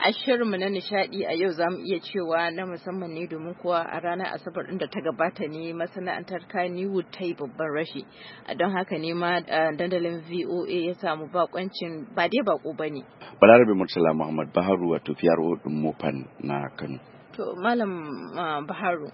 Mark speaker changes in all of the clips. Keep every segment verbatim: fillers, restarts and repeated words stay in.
Speaker 1: a shirinmu na nishadi a yau za mu iya cewa na musamman ne domin kuwa a ranar Asabar ɗin da ta gabata ne masana'antar Kannywood ta yi babban rashi. Don haka ne ma dandalin V O A ya samu bakoncin ba dai bako ba ne.
Speaker 2: Balarabe Murtala Muhammad Baharu wato P R O ɗin Mopan na Kano.
Speaker 1: To Malam Baharu,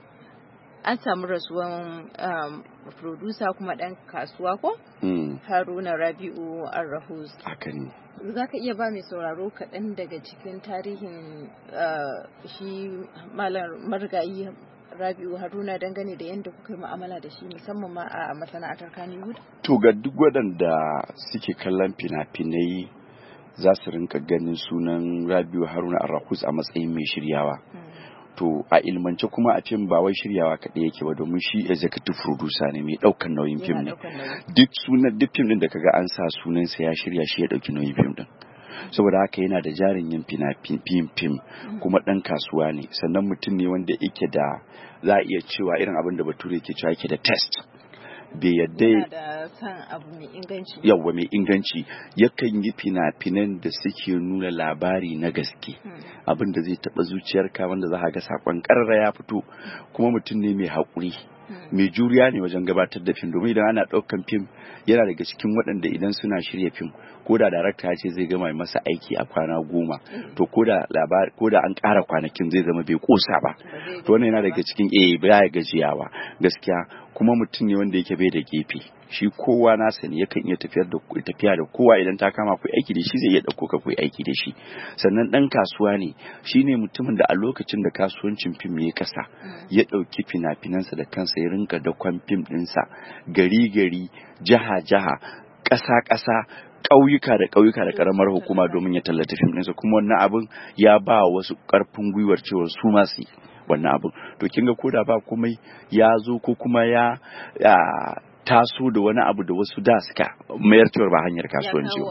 Speaker 1: an samu rasuwan um, producer kuma ɗan kasuwa ko?
Speaker 2: Mm.
Speaker 1: Haruna Rabi'u Arrahus.
Speaker 2: Haka ne.
Speaker 1: Za ka iya ba mai sauraro kaɗan daga cikin tarihin uh, shi malam marigayi Rabi'u Haruna dangane da yadda kuka yi mu'amala da shi musamman ma a masana'antar Kannywood?
Speaker 2: To ga duk waɗanda suke kallon fina-finai za su rinka ganin sunan Rabi'u Haruna Arrahus a matsayin mai shiryawa. Mm. To a ilmance kuma a fim ba wai shiryawa kaɗai yake ba domin shi executive producer ne mai ɗaukan nauyin fim ne. Duk sunan duk fim ɗin da kaga an sa sunan sa ya shirya shi ya ɗauki nauyin fim ɗin. Saboda haka yana da jarin yin fina fim fim kuma ɗan kasuwa ne sannan mutum ne wanda yake da za a iya cewa irin abin da Bature yake cewa yake da test. Bai yadda
Speaker 1: da san abu mai inganci.
Speaker 2: Yawwa mai inganci yakan yi fina-finan da suke nuna labari na gaske hmm. abin da zai taɓa zuciyarka wanda za ka ga sakon ƙarara ya fito kuma mutum ne mai haƙuri hmm. mai juriya ne wajen gabatar da fim domin idan ana ɗaukan fim yana daga cikin waɗanda idan suna shirya fim ko da darakta ya ce zai gama masa aiki a kwana goma hmm. to ko da labari ko da an ƙara kwanakin zai zama bai ƙosa ba to wannan yana daga cikin eh baya gajiyawa gaskiya kuma mutum ne wanda yake bai da gefe shi kowa na sani yakan iya tafiyar da tafiya da kowa idan ta kama ku aiki da shi zai iya dauko ka ku aiki da shi sannan dan kasuwa ne shine mutumin da a lokacin da kasuwancin fim ya kasa ya dauki fina-finansa da kansa ya rinka da kwan fim dinsa gari gari jaha jaha ƙasa ƙasa ƙauyuka da ƙauyuka da ƙaramar hukuma domin ya tallata fim ɗinsa kuma wannan abin ya ba wasu ƙarfin gwiwar cewa su ma su wannan abin to kin ga koda ba komai ya zo ko kuma ya taso da wani abu da wasu da suka mayar cewa ba hanyar kasuwanci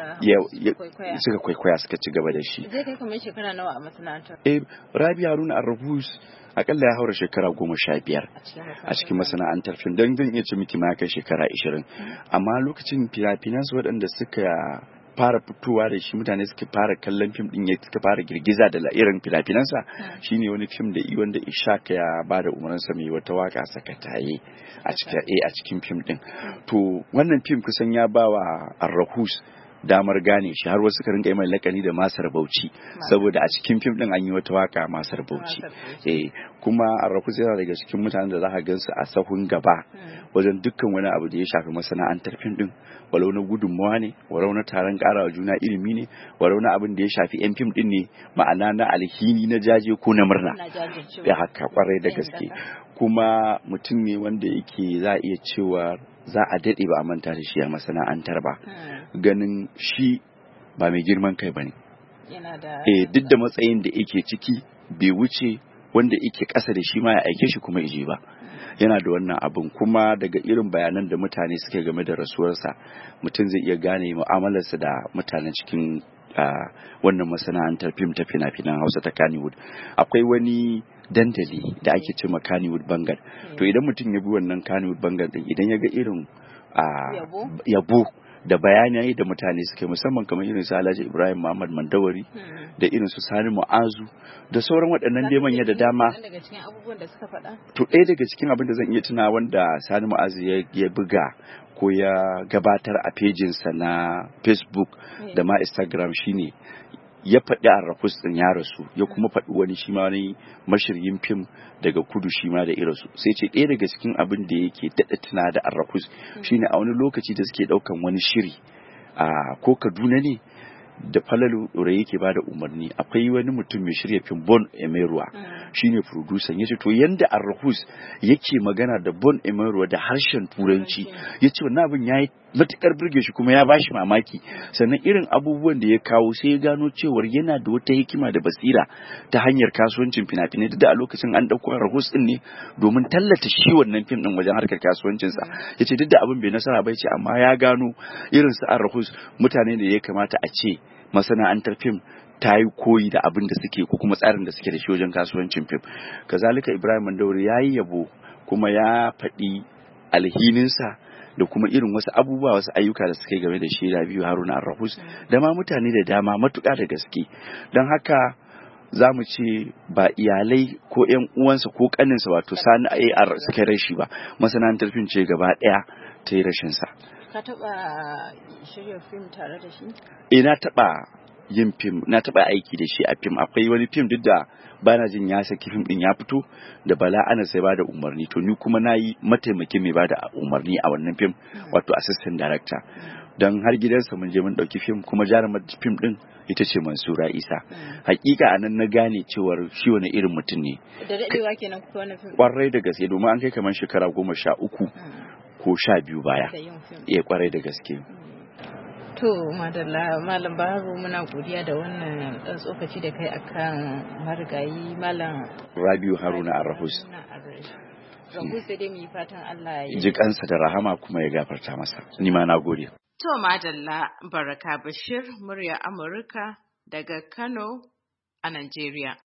Speaker 2: suka kwaikwaya suka ci gaba da shi
Speaker 1: zai kai kamar shekara nawa a masana'antar
Speaker 2: eh Rabi Haruna Arrahus akalla ya haura shekara goma sha biyar a cikin masana'antar fim don zan iya ce miki ma kai shekara ishirin amma lokacin fina-finansu waɗanda suka fara fitowa da shi mutane suka fara kallon fim din ya suka fara girgiza da irin fina-finansa shine wani fim da i wanda Ishaq ya bada umarninsa mai wata waka sakataye a cikin eh a cikin fim din to wannan fim kusan ya bawa Arrahus damar gane shi har wasu rinka yi mai lakani da Masar Bauchi saboda a cikin fim din an yi wata waka Masar Bauchi eh kuma Arrahus yana daga cikin mutanen da za ka gansu a sahun gaba wajen dukkan wani abu da ya shafi masana'antar fim din walau na gudunmawa ne walau na taron karawa juna ilimi ne walau na abin da ya shafi yan fim din ne ma'ana na alhini na jaje ko na murna ya haka kwarai da gaske kuma mutum ne wanda yake za a iya cewa za a daɗe ba a manta da shi a masana'antar ba ganin shi ba mai girman kai ba ne eh duk da matsayin da yake ciki bai wuce wanda yake ƙasa da shi ma ya aike shi kuma ije ba yana da wannan abin kuma daga irin bayanan da mutane suke game da rasuwarsa mutum zai iya gane mu'amalarsa da mutanen cikin wannan masana'antar fim ta fina-finan Hausa ta Kannywood akwai wani dandali da ake ce ma Kannywood Bangal to idan mutum ya bi wannan Kannywood Bangal din idan ya ga irin yabo da bayanai da mutane suke musamman kamar irin su Alhaji Ibrahim Muhammad Mandawari da irin su Sani Mu'azu da sauran waɗannan dai manya da dama
Speaker 1: daga cikin abubuwan da suka faɗa
Speaker 2: to ɗaya daga cikin abin da zan iya tuna wanda Sani Mu'azu ya buga ko ya gabatar a pejinsa na Facebook da ma Instagram shine ya faɗi Arrahus ɗin ya rasu ya kuma faɗi wani shi ma wani mashiryin fim daga kudu shi ma da irasu sai ce ɗaya daga cikin abin da yake daɗa tuna da Arrahus shine a wani lokaci da suke ɗaukan wani shiri a ko Kaduna ne da Falalu Ɗorayi yake bada umarni akwai wani mutum mai shirya fim Bon Emeruwa shine producer yace to yanda Arrahus yake magana da Bon Emeruwa da harshen turanci yace wannan abin yayi matukar burge shi kuma ya bashi mamaki sannan irin abubuwan da ya kawo sai ya gano cewar yana da wata hikima da basira ta hanyar kasuwancin fina-finai duk da a lokacin an dauko Arrahus din ne domin tallata shi wannan fim din wajen harkar kasuwancin sa yace duk da abin bai nasara ba yace amma ya gano irin su Arrahus mutane da ya kamata a ce masana'antar fim ta yi koyi da abin da suke ko kuma tsarin da suke da shi wajen kasuwancin fim kazalika Ibrahim Mandawari ya yi yabo kuma ya faɗi alhininsa da kuma irin wasu abubuwa wasu ayyuka da suka yi game da shi Rabiu Haruna Arrahus da ma mutane da dama matuƙa da gaske. Don haka za mu ce ba iyalai ko ƴan uwansa ko ƙaninsa wato Sani A R suka rashi ba, masana'antar fim ce gaba ɗaya ta yi rashinsa.
Speaker 1: Ka taɓa shirya fim tare da shi?
Speaker 2: Eh, na taɓa yin fim, na taɓa aiki da shi a fim. Akwai wani fim duk da bana jin ya saki fim din ya fito da Bala Anas sai bada umarni, to ni kuma nayi mataimakin mai bada umarni a wannan fim, wato assistant director. Don har gidansa mun je mun dauki fim, kuma jarumar fim din ita ce Mansura Isa. Hakika anan na gane cewar shi wani irin mutum ne.
Speaker 1: Da dadewa kenan kuka wannan fim?
Speaker 2: Kwarai da gaske, domin an kai kamar shekara goma sha uku ko sha biyu baya. Eh, kwarai da gaske.
Speaker 1: To, madalla Malam Baharu, muna godiya da wannan ɗan tsokaci da kai akan marigayi Malam
Speaker 2: Rabiu Haruna Arrahus.
Speaker 1: Rahus sai dai mu yi fatan Allah ya
Speaker 2: ji kansa da rahama kuma ya gafarta masa. Ni ma na gode.
Speaker 1: To, madalla Baraka Bashir, murya Amurka daga Kano a Najeriya.